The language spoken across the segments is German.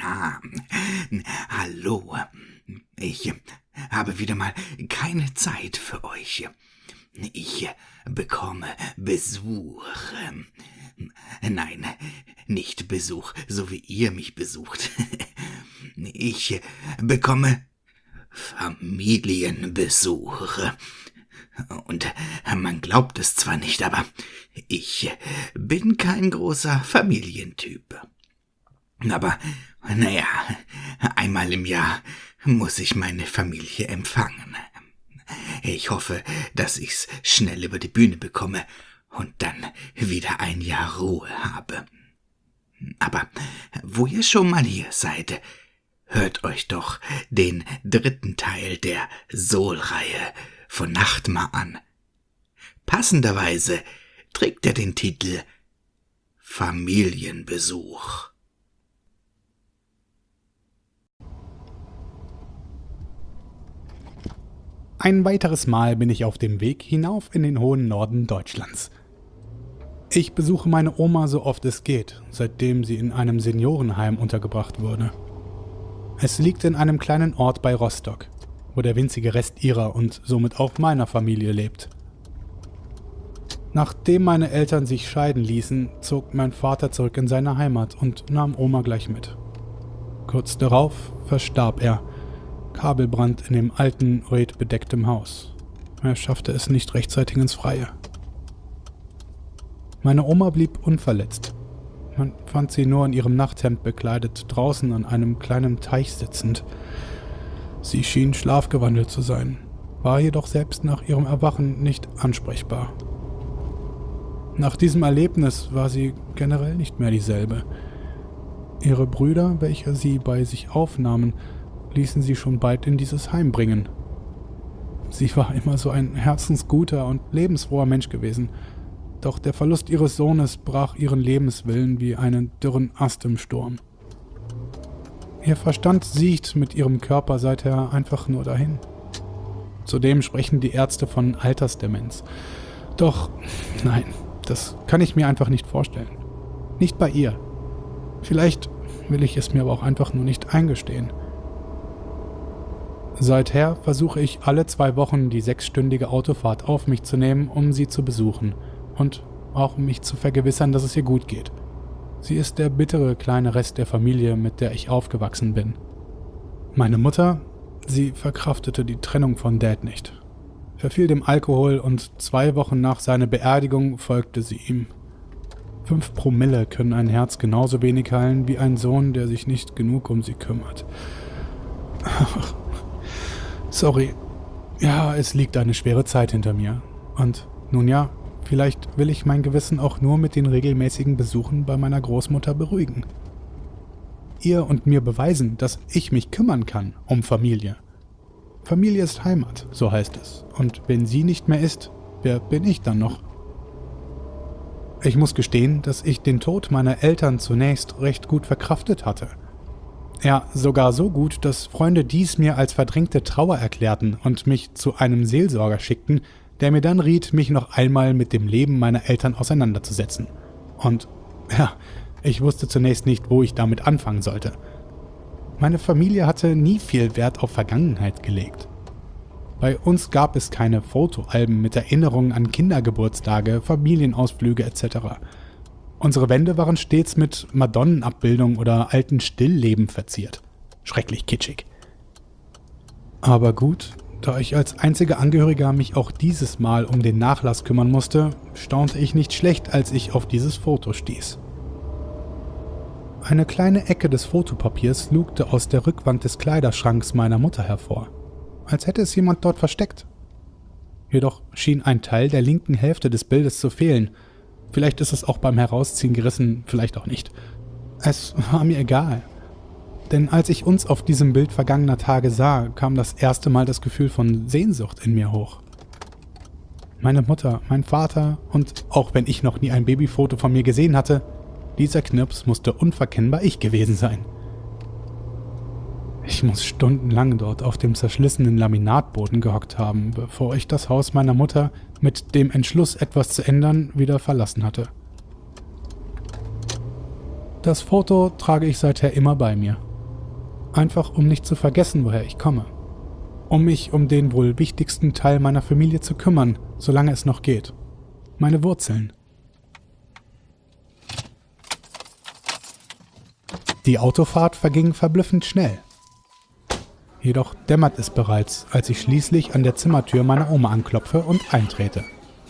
Ah, hallo. Ich habe wieder mal keine Zeit für euch. Ich bekomme Besuch. Nein, nicht Besuch, so wie ihr mich besucht. Ich bekomme Familienbesuch. Und man glaubt es zwar nicht, aber ich bin kein großer Familientyp. Aber, naja, einmal im Jahr muss ich meine Familie empfangen. Ich hoffe, dass ich's schnell über die Bühne bekomme und dann wieder ein Jahr Ruhe habe. Aber wo ihr schon mal hier seid, hört euch doch den 3. Teil der Soul-Reihe von Nachtmar an. Passenderweise trägt er den Titel Familienbesuch. Ein weiteres Mal bin ich auf dem Weg hinauf in den hohen Norden Deutschlands. Ich besuche meine Oma so oft es geht, seitdem sie in einem Seniorenheim untergebracht wurde. Es liegt in einem kleinen Ort bei Rostock, wo der winzige Rest ihrer und somit auch meiner Familie lebt. Nachdem meine Eltern sich scheiden ließen, zog mein Vater zurück in seine Heimat und nahm Oma gleich mit. Kurz darauf verstarb er. Kabelbrand in dem alten, redbedecktem Haus. Er schaffte es nicht rechtzeitig ins Freie. Meine Oma blieb unverletzt. Man fand sie nur in ihrem Nachthemd bekleidet, draußen an einem kleinen Teich sitzend. Sie schien schlafgewandelt zu sein, war jedoch selbst nach ihrem Erwachen nicht ansprechbar. Nach diesem Erlebnis war sie generell nicht mehr dieselbe. Ihre Brüder, welche sie bei sich aufnahmen, ließen sie schon bald in dieses Heim bringen. Sie war immer so ein herzensguter und lebensfroher Mensch gewesen, doch der Verlust ihres Sohnes brach ihren Lebenswillen wie einen dürren Ast im Sturm. Ihr Verstand siecht mit ihrem Körper seither einfach nur dahin. Zudem sprechen die Ärzte von Altersdemenz. Doch, nein, das kann ich mir einfach nicht vorstellen. Nicht bei ihr. Vielleicht will ich es mir aber auch einfach nur nicht eingestehen. Seither versuche ich alle 2 Wochen die 6-stündige Autofahrt auf mich zu nehmen, um sie zu besuchen und auch um mich zu vergewissern, dass es ihr gut geht. Sie ist der bittere kleine Rest der Familie, mit der ich aufgewachsen bin. Meine Mutter, sie verkraftete die Trennung von Dad nicht, verfiel dem Alkohol und 2 Wochen nach seiner Beerdigung folgte sie ihm. 5 Promille können ein Herz genauso wenig heilen wie ein Sohn, der sich nicht genug um sie kümmert. Sorry. Ja, es liegt eine schwere Zeit hinter mir. Und nun ja, vielleicht will ich mein Gewissen auch nur mit den regelmäßigen Besuchen bei meiner Großmutter beruhigen. Ihr und mir beweisen, dass ich mich kümmern kann um Familie. Familie ist Heimat, so heißt es. Und wenn sie nicht mehr ist, wer bin ich dann noch? Ich muss gestehen, dass ich den Tod meiner Eltern zunächst recht gut verkraftet hatte. Ja, sogar so gut, dass Freunde dies mir als verdrängte Trauer erklärten und mich zu einem Seelsorger schickten, der mir dann riet, mich noch einmal mit dem Leben meiner Eltern auseinanderzusetzen. Und ja, ich wusste zunächst nicht, wo ich damit anfangen sollte. Meine Familie hatte nie viel Wert auf Vergangenheit gelegt. Bei uns gab es keine Fotoalben mit Erinnerungen an Kindergeburtstage, Familienausflüge etc. Unsere Wände waren stets mit Madonnenabbildungen oder alten Stillleben verziert. Schrecklich kitschig. Aber gut, da ich als einziger Angehöriger mich auch dieses Mal um den Nachlass kümmern musste, staunte ich nicht schlecht, als ich auf dieses Foto stieß. Eine kleine Ecke des Fotopapiers lugte aus der Rückwand des Kleiderschranks meiner Mutter hervor, als hätte es jemand dort versteckt. Jedoch schien ein Teil der linken Hälfte des Bildes zu fehlen. Vielleicht ist es auch beim Herausziehen gerissen, vielleicht auch nicht. Es war mir egal. Denn als ich uns auf diesem Bild vergangener Tage sah, kam das erste Mal das Gefühl von Sehnsucht in mir hoch. Meine Mutter, mein Vater und auch wenn ich noch nie ein Babyfoto von mir gesehen hatte, dieser Knirps musste unverkennbar ich gewesen sein. Ich muss stundenlang dort auf dem zerschlissenen Laminatboden gehockt haben, bevor ich das Haus meiner Mutter mit dem Entschluss, etwas zu ändern, wieder verlassen hatte. Das Foto trage ich seither immer bei mir. Einfach um nicht zu vergessen, woher ich komme. Um mich um den wohl wichtigsten Teil meiner Familie zu kümmern, solange es noch geht. Meine Wurzeln. Die Autofahrt verging verblüffend schnell. Jedoch dämmert es bereits, als ich schließlich an der Zimmertür meiner Oma anklopfe und eintrete.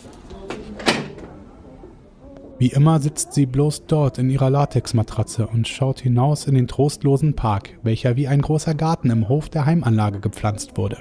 Wie immer sitzt sie bloß dort in ihrer Latexmatratze und schaut hinaus in den trostlosen Park, welcher wie ein großer Garten im Hof der Heimanlage gepflanzt wurde.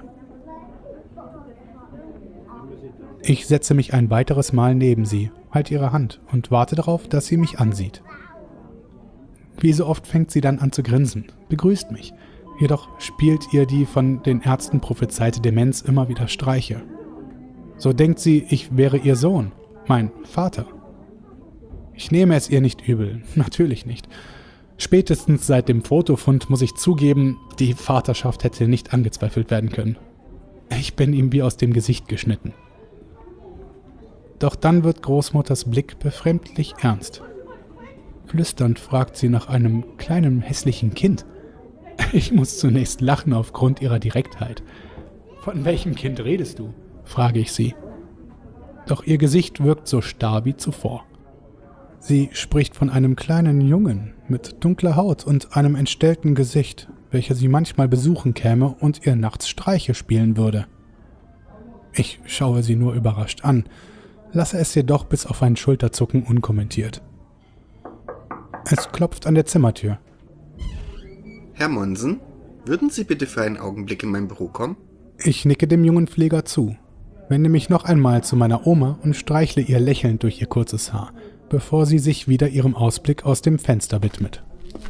Ich setze mich ein weiteres Mal neben sie, halte ihre Hand und warte darauf, dass sie mich ansieht. Wie so oft fängt sie dann an zu grinsen, begrüßt mich, jedoch spielt ihr die von den Ärzten prophezeite Demenz immer wieder Streiche. So denkt sie, ich wäre ihr Sohn, mein Vater. Ich nehme es ihr nicht übel, natürlich nicht. Spätestens seit dem Fotofund muss ich zugeben, die Vaterschaft hätte nicht angezweifelt werden können. Ich bin ihm wie aus dem Gesicht geschnitten. Doch dann wird Großmutters Blick befremdlich ernst. Flüsternd fragt sie nach einem kleinen hässlichen Kind. Ich muss zunächst lachen aufgrund ihrer Direktheit. Von welchem Kind redest du? Frage ich sie. Doch ihr Gesicht wirkt so starr wie zuvor. Sie spricht von einem kleinen Jungen mit dunkler Haut und einem entstellten Gesicht, welcher sie manchmal besuchen käme und ihr nachts Streiche spielen würde. Ich schaue sie nur überrascht an, lasse es jedoch bis auf ein Schulterzucken unkommentiert. Es klopft an der Zimmertür. Herr Monsen, würden Sie bitte für einen Augenblick in mein Büro kommen? Ich nicke dem jungen Pfleger zu, wende mich noch einmal zu meiner Oma und streichle ihr lächelnd durch ihr kurzes Haar, bevor sie sich wieder ihrem Ausblick aus dem Fenster widmet.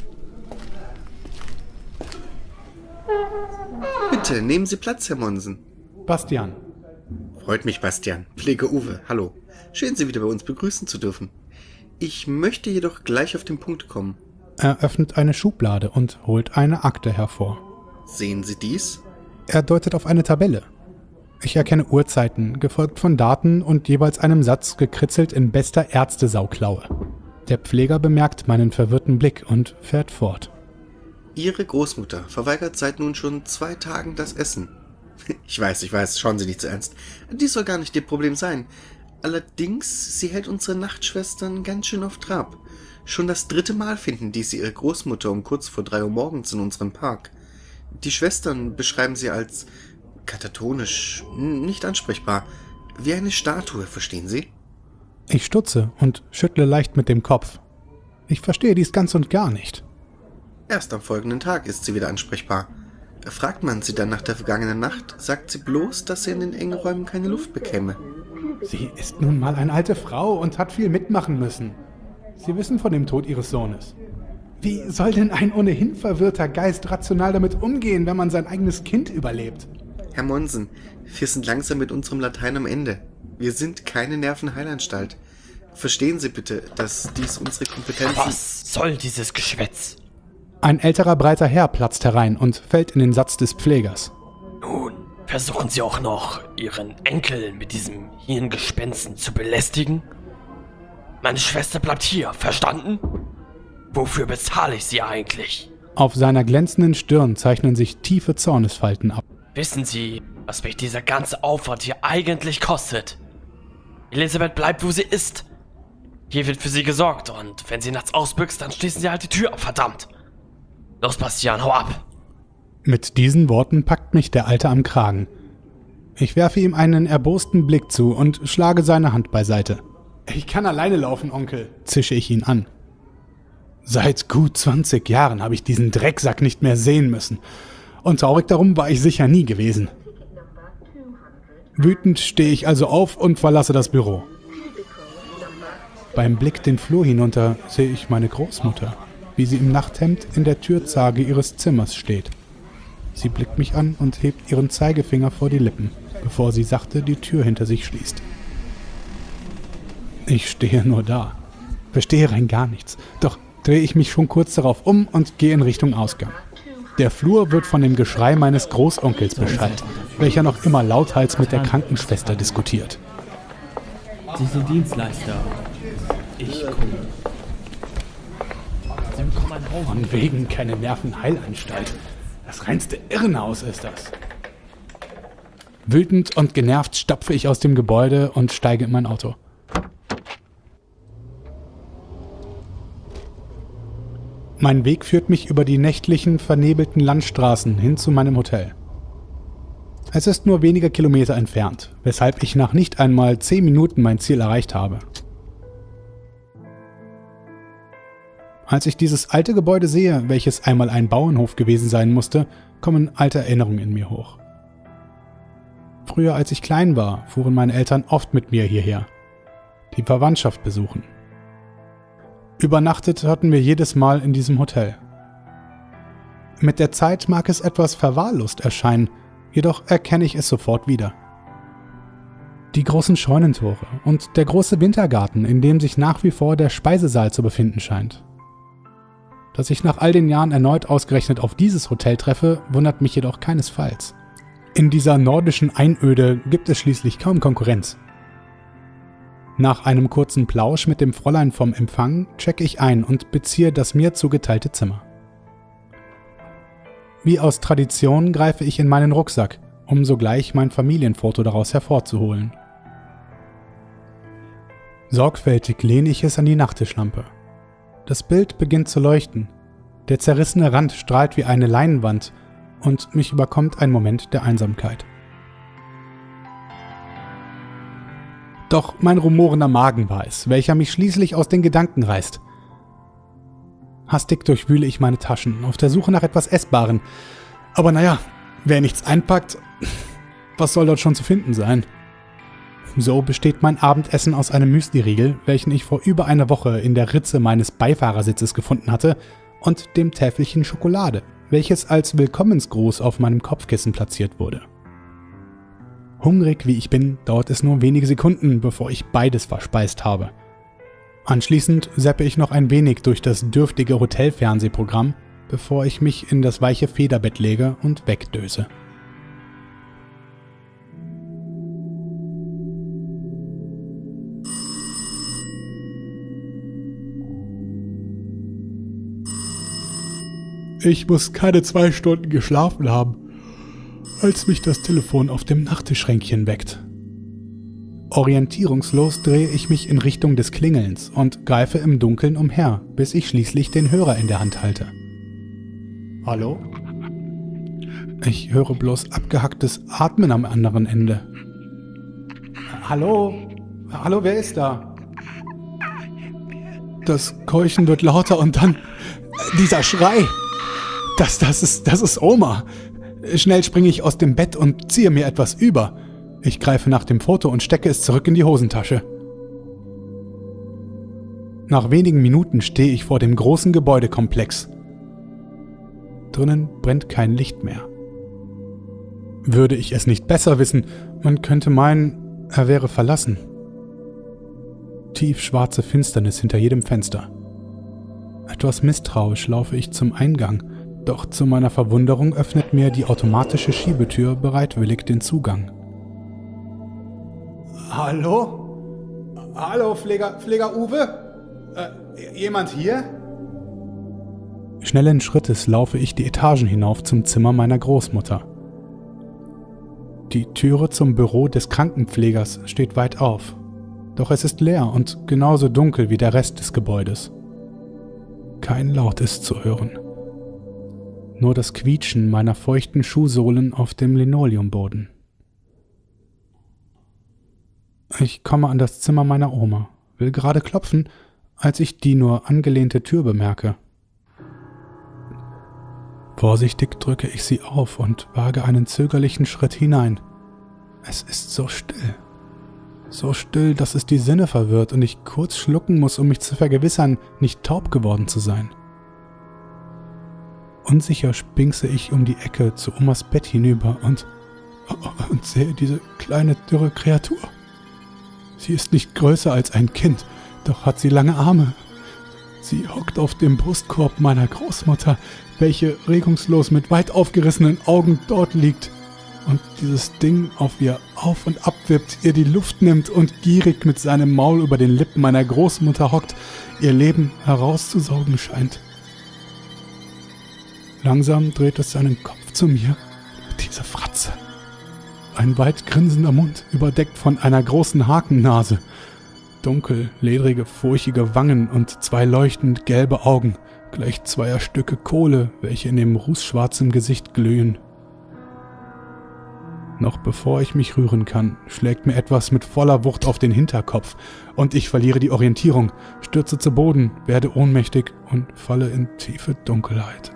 Bitte, nehmen Sie Platz, Herr Monsen. Bastian. Freut mich, Bastian. Pfleger Uwe, hallo. Schön, Sie wieder bei uns begrüßen zu dürfen. Ich möchte jedoch gleich auf den Punkt kommen. Er öffnet eine Schublade und holt eine Akte hervor. Sehen Sie dies? Er deutet auf eine Tabelle. Ich erkenne Uhrzeiten, gefolgt von Daten und jeweils einem Satz gekritzelt in bester Ärztesauklaue. Der Pfleger bemerkt meinen verwirrten Blick und fährt fort. Ihre Großmutter verweigert seit nun schon 2 Tagen das Essen. Ich weiß, schauen Sie nicht so ernst. Dies soll gar nicht Ihr Problem sein. Allerdings, sie hält unsere Nachtschwestern ganz schön auf Trab. Schon das 3. Mal finden diese ihre Großmutter um kurz vor 3 Uhr morgens in unserem Park. Die Schwestern beschreiben sie als katatonisch, nicht ansprechbar, wie eine Statue, verstehen Sie? Ich stutze und schüttle leicht mit dem Kopf. Ich verstehe dies ganz und gar nicht. Erst am folgenden Tag ist sie wieder ansprechbar. Fragt man sie dann nach der vergangenen Nacht, sagt sie bloß, dass sie in den engen Räumen keine Luft bekäme. Sie ist nun mal eine alte Frau und hat viel mitmachen müssen. Sie wissen von dem Tod Ihres Sohnes. Wie soll denn ein ohnehin verwirrter Geist rational damit umgehen, wenn man sein eigenes Kind überlebt? Herr Monsen, wir sind langsam mit unserem Latein am Ende. Wir sind keine Nervenheilanstalt. Verstehen Sie bitte, dass dies unsere Kompetenzen... Was soll dieses Geschwätz? Ein älterer, breiter Herr platzt herein und fällt in den Satz des Pflegers. Nun, versuchen Sie auch noch, Ihren Enkel mit diesem Hirngespensten zu belästigen? Meine Schwester bleibt hier, verstanden? Wofür bezahle ich sie eigentlich? Auf seiner glänzenden Stirn zeichnen sich tiefe Zornesfalten ab. Wissen Sie, was mich dieser ganze Aufwand hier eigentlich kostet? Elisabeth bleibt, wo sie ist. Hier wird für sie gesorgt und wenn sie nachts ausbüchst, dann schließen Sie halt die Tür ab, verdammt. Los, Bastian, hau ab. Mit diesen Worten packt mich der Alte am Kragen. Ich werfe ihm einen erbosten Blick zu und schlage seine Hand beiseite. Ich kann alleine laufen, Onkel, zische ich ihn an. Seit gut 20 Jahren habe ich diesen Drecksack nicht mehr sehen müssen. Und traurig darum war ich sicher nie gewesen. Wütend stehe ich also auf und verlasse das Büro. Beim Blick den Flur hinunter sehe ich meine Großmutter, wie sie im Nachthemd in der Türzage ihres Zimmers steht. Sie blickt mich an und hebt ihren Zeigefinger vor die Lippen, bevor sie sachte die Tür hinter sich schließt. Ich stehe nur da, verstehe rein gar nichts, doch drehe ich mich schon kurz darauf um und gehe in Richtung Ausgang. Der Flur wird von dem Geschrei meines Großonkels beschallt, welcher noch immer lauthals mit der Krankenschwester diskutiert. Sie sind Dienstleister. Ich komme. Sie bekommen ein Haus. Von wegen keine Nervenheilanstalt. Das reinste Irrenhaus ist das. Wütend und genervt stapfe ich aus dem Gebäude und steige in mein Auto. Mein Weg führt mich über die nächtlichen, vernebelten Landstraßen hin zu meinem Hotel. Es ist nur wenige Kilometer entfernt, weshalb ich nach nicht einmal 10 Minuten mein Ziel erreicht habe. Als ich dieses alte Gebäude sehe, welches einmal ein Bauernhof gewesen sein musste, kommen alte Erinnerungen in mir hoch. Früher, als ich klein war, fuhren meine Eltern oft mit mir hierher, die Verwandtschaft besuchen. Übernachtet hatten wir jedes Mal in diesem Hotel. Mit der Zeit mag es etwas verwahrlost erscheinen, jedoch erkenne ich es sofort wieder. Die großen Scheunentore und der große Wintergarten, in dem sich nach wie vor der Speisesaal zu befinden scheint. Dass ich nach all den Jahren erneut ausgerechnet auf dieses Hotel treffe, wundert mich jedoch keinesfalls. In dieser nordischen Einöde gibt es schließlich kaum Konkurrenz. Nach einem kurzen Plausch mit dem Fräulein vom Empfang checke ich ein und beziehe das mir zugeteilte Zimmer. Wie aus Tradition greife ich in meinen Rucksack, um sogleich mein Familienfoto daraus hervorzuholen. Sorgfältig lehne ich es an die Nachttischlampe. Das Bild beginnt zu leuchten. Der zerrissene Rand strahlt wie eine Leinwand und mich überkommt ein Moment der Einsamkeit. Doch mein rumorender Magen war es, welcher mich schließlich aus den Gedanken reißt. Hastig durchwühle ich meine Taschen, auf der Suche nach etwas Essbarem. Aber naja, wer nichts einpackt, was soll dort schon zu finden sein? So besteht mein Abendessen aus einem Müsli-Riegel, welchen ich vor über einer Woche in der Ritze meines Beifahrersitzes gefunden hatte, und dem Täfelchen Schokolade, welches als Willkommensgruß auf meinem Kopfkissen platziert wurde. Hungrig wie ich bin, dauert es nur wenige Sekunden, bevor ich beides verspeist habe. Anschließend zappe ich noch ein wenig durch das dürftige Hotelfernsehprogramm, bevor ich mich in das weiche Federbett lege und wegdöse. Ich muss keine 2 Stunden geschlafen haben, als mich das Telefon auf dem Nachttischschränkchen weckt. Orientierungslos drehe ich mich in Richtung des Klingelns und greife im Dunkeln umher, bis ich schließlich den Hörer in der Hand halte. Hallo? Ich höre bloß abgehacktes Atmen am anderen Ende. Hallo? Hallo, wer ist da? Das Keuchen wird lauter und dann dieser Schrei. Das ist Oma. Schnell springe ich aus dem Bett und ziehe mir etwas über. Ich greife nach dem Foto und stecke es zurück in die Hosentasche. Nach wenigen Minuten stehe ich vor dem großen Gebäudekomplex. Drinnen brennt kein Licht mehr. Würde ich es nicht besser wissen, man könnte meinen, er wäre verlassen. Tiefschwarze Finsternis hinter jedem Fenster. Etwas misstrauisch laufe ich zum Eingang, doch zu meiner Verwunderung öffnet mir die automatische Schiebetür bereitwillig den Zugang. Hallo? Hallo, Pfleger Uwe? Jemand hier? Schnellen Schrittes laufe ich die Etagen hinauf zum Zimmer meiner Großmutter. Die Türe zum Büro des Krankenpflegers steht weit auf, doch es ist leer und genauso dunkel wie der Rest des Gebäudes. Kein Laut ist zu hören. Nur das Quietschen meiner feuchten Schuhsohlen auf dem Linoleumboden. Ich komme an das Zimmer meiner Oma, will gerade klopfen, als ich die nur angelehnte Tür bemerke. Vorsichtig drücke ich sie auf und wage einen zögerlichen Schritt hinein. Es ist so still. So still, dass es die Sinne verwirrt und ich kurz schlucken muss, um mich zu vergewissern, nicht taub geworden zu sein. Unsicher spinkse ich um die Ecke zu Omas Bett hinüber und sehe diese kleine, dürre Kreatur. Sie ist nicht größer als ein Kind, doch hat sie lange Arme. Sie hockt auf dem Brustkorb meiner Großmutter, welche regungslos mit weit aufgerissenen Augen dort liegt und dieses Ding auf ihr auf und ab wippt, ihr die Luft nimmt und gierig mit seinem Maul über den Lippen meiner Großmutter hockt, ihr Leben herauszusaugen scheint. Langsam dreht es seinen Kopf Kopf zu mir. Diese Fratze. Ein weit grinsender Mund, überdeckt von einer großen Hakennase. Dunkel, ledrige, furchige Wangen und 2 leuchtend gelbe Augen, gleich 2 Stücke Kohle, welche in dem rußschwarzen Gesicht glühen. Noch bevor ich mich rühren kann, schlägt mir etwas mit voller Wucht auf den Hinterkopf und ich verliere die Orientierung, stürze zu Boden, werde ohnmächtig und falle in tiefe Dunkelheit.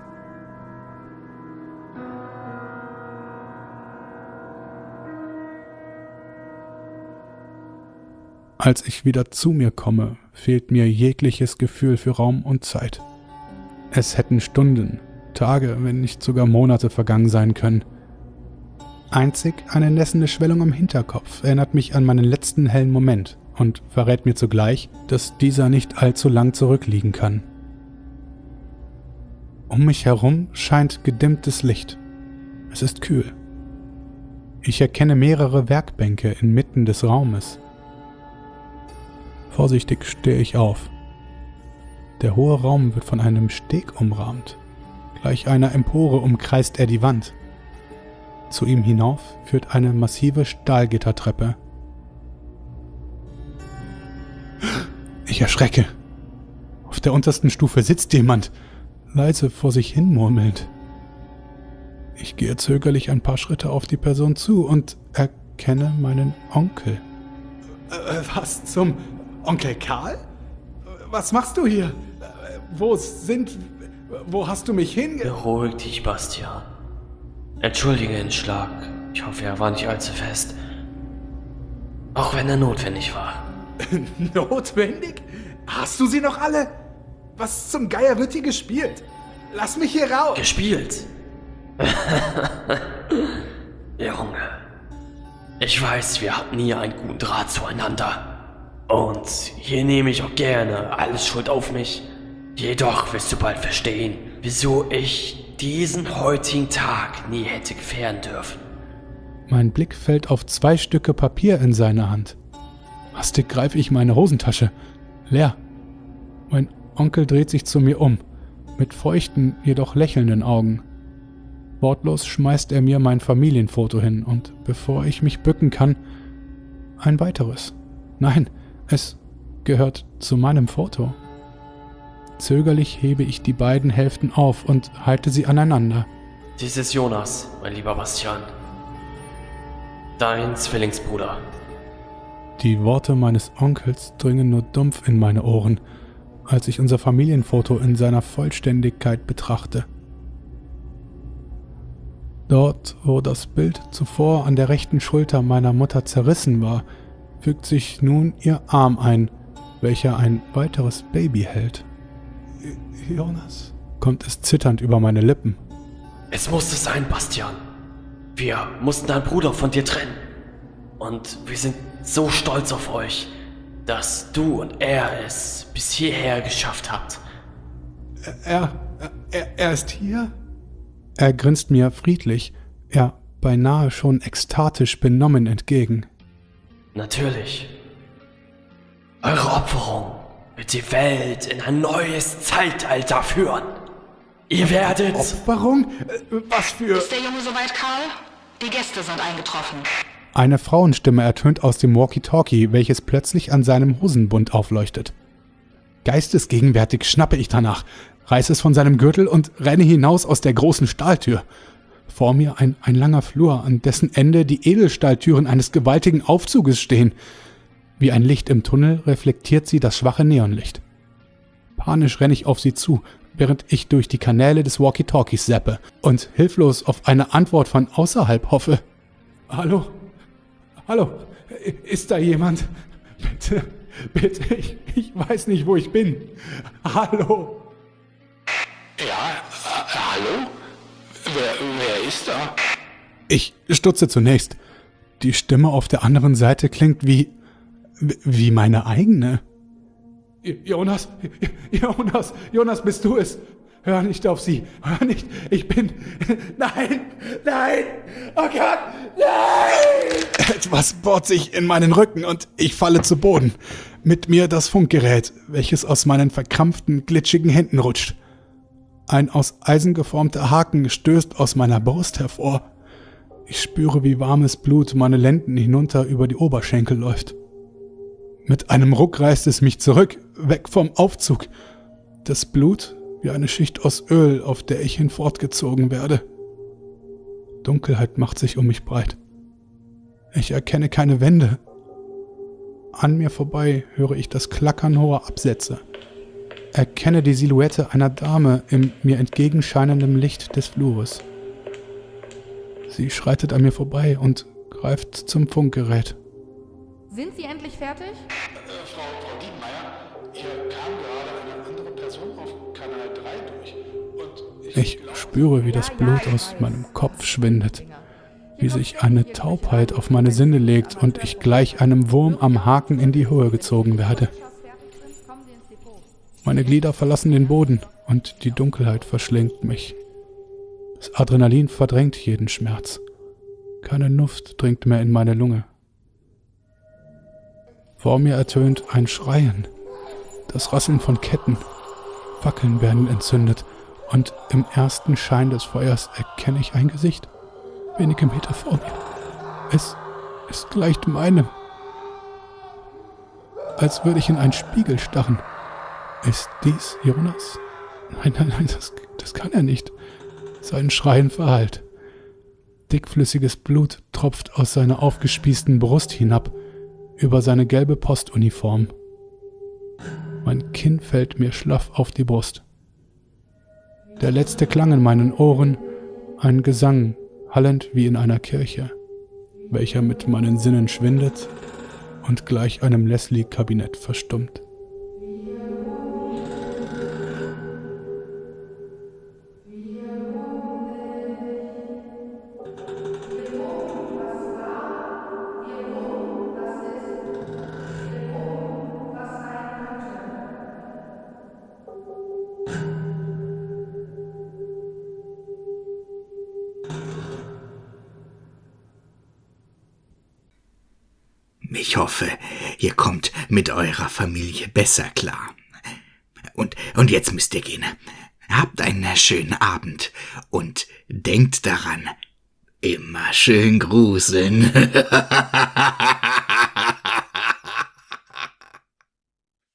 Als ich wieder zu mir komme, fehlt mir jegliches Gefühl für Raum und Zeit. Es hätten Stunden, Tage, wenn nicht sogar Monate vergangen sein können. Einzig eine nässende Schwellung am Hinterkopf erinnert mich an meinen letzten hellen Moment und verrät mir zugleich, dass dieser nicht allzu lang zurückliegen kann. Um mich herum scheint gedimmtes Licht. Es ist kühl. Ich erkenne mehrere Werkbänke inmitten des Raumes. Vorsichtig stehe ich auf. Der hohe Raum wird von einem Steg umrahmt. Gleich einer Empore umkreist er die Wand. Zu ihm hinauf führt eine massive Stahlgittertreppe. Ich erschrecke. Auf der untersten Stufe sitzt jemand, leise vor sich hin murmelnd. Ich gehe zögerlich ein paar Schritte auf die Person zu und erkenne meinen Onkel. Was zum... Onkel Karl? Was machst du hier? Wo hast du mich Beruhig dich, Bastian. Entschuldige den Schlag. Ich hoffe, er war nicht allzu fest. Auch wenn er notwendig war. Notwendig? Hast du sie noch alle? Was zum Geier wird hier gespielt? Lass mich hier raus! Gespielt? Junge. Ich weiß, wir hatten nie einen guten Draht zueinander. Und hier nehme ich auch gerne alles Schuld auf mich. Jedoch wirst du bald verstehen, wieso ich diesen heutigen Tag nie hätte gefährden dürfen. Mein Blick fällt auf 2 Stücke Papier in seiner Hand. Hastig greife ich meine Hosentasche. Leer. Mein Onkel dreht sich zu mir um, mit feuchten, jedoch lächelnden Augen. Wortlos schmeißt er mir mein Familienfoto hin und bevor ich mich bücken kann, ein weiteres. Nein, es gehört zu meinem Foto. Zögerlich hebe ich die beiden Hälften auf und halte sie aneinander. Dies ist Jonas, mein lieber Bastian. Dein Zwillingsbruder. Die Worte meines Onkels dringen nur dumpf in meine Ohren, als ich unser Familienfoto in seiner Vollständigkeit betrachte. Dort, wo das Bild zuvor an der rechten Schulter meiner Mutter zerrissen war, fügt sich nun ihr Arm ein, welcher ein weiteres Baby hält. Jonas, kommt es zitternd über meine Lippen. Es musste sein, Bastian. Wir mussten deinen Bruder von dir trennen. Und wir sind so stolz auf euch, dass du und er es bis hierher geschafft habt. Er ist hier? Er grinst mir friedlich, ja beinahe schon ekstatisch benommen entgegen. Natürlich. Eure Opferung wird die Welt in ein neues Zeitalter führen. Ihr werdet... Opferung? Was für... Ist der Junge soweit, Karl? Die Gäste sind eingetroffen. Eine Frauenstimme ertönt aus dem Walkie-Talkie, welches plötzlich an seinem Hosenbund aufleuchtet. Geistesgegenwärtig schnappe ich danach, reiße es von seinem Gürtel und renne hinaus aus der großen Stahltür. Vor mir ein langer Flur, an dessen Ende die Edelstahltüren eines gewaltigen Aufzuges stehen. Wie ein Licht im Tunnel reflektiert sie das schwache Neonlicht. Panisch renne ich auf sie zu, während ich durch die Kanäle des Walkie-Talkies zappe und hilflos auf eine Antwort von außerhalb hoffe. Hallo? Hallo? Ist da jemand? Bitte, ich weiß nicht, wo ich bin. Hallo? Ja, hallo? Wer ist da? Ich stutze zunächst. Die Stimme auf der anderen Seite klingt wie meine eigene. Jonas, bist du es? Hör nicht auf sie, hör nicht, ich bin... Nein, oh Gott, nein! Etwas bohrt sich in meinen Rücken und ich falle zu Boden. Mit mir das Funkgerät, welches aus meinen verkrampften, glitschigen Händen rutscht. Ein aus Eisen geformter Haken stößt aus meiner Brust hervor. Ich spüre, wie warmes Blut meine Lenden hinunter über die Oberschenkel läuft. Mit einem Ruck reißt es mich zurück, weg vom Aufzug. Das Blut wie eine Schicht aus Öl, auf der ich hinfortgezogen werde. Dunkelheit macht sich um mich breit. Ich erkenne keine Wände. An mir vorbei höre ich das Klackern hoher Absätze. Erkenne die Silhouette einer Dame im mir entgegenscheinenden Licht des Flures. Sie schreitet an mir vorbei und greift zum Funkgerät. Sind Sie endlich fertig? Frau Diebenmeier, hier kam gerade eine andere Person auf Kanal 3 durch. Und Ich spüre, wie das Blut aus meinem Kopf schwindet, wie sich eine Taubheit auf meine Sinne legt und ich gleich einem Wurm am Haken in die Höhe gezogen werde. Meine Glieder verlassen den Boden und die Dunkelheit verschlingt mich. Das Adrenalin verdrängt jeden Schmerz. Keine Luft dringt mehr in meine Lunge. Vor mir ertönt ein Schreien, das Rasseln von Ketten. Fackeln werden entzündet und im ersten Schein des Feuers erkenne ich ein Gesicht, wenige Meter vor mir. Es gleicht meinem, als würde ich in einen Spiegel starren. Ist dies Jonas? Nein, das kann er nicht. Sein Schreien verhallt. Dickflüssiges Blut tropft aus seiner aufgespießten Brust hinab, über seine gelbe Postuniform. Mein Kinn fällt mir schlaff auf die Brust. Der letzte Klang in meinen Ohren, ein Gesang, hallend wie in einer Kirche, welcher mit meinen Sinnen schwindet und gleich einem Leslie-Kabinett verstummt. Ich hoffe, ihr kommt mit eurer Familie besser klar. Und jetzt müsst ihr gehen. Habt einen schönen Abend und denkt daran, immer schön gruseln.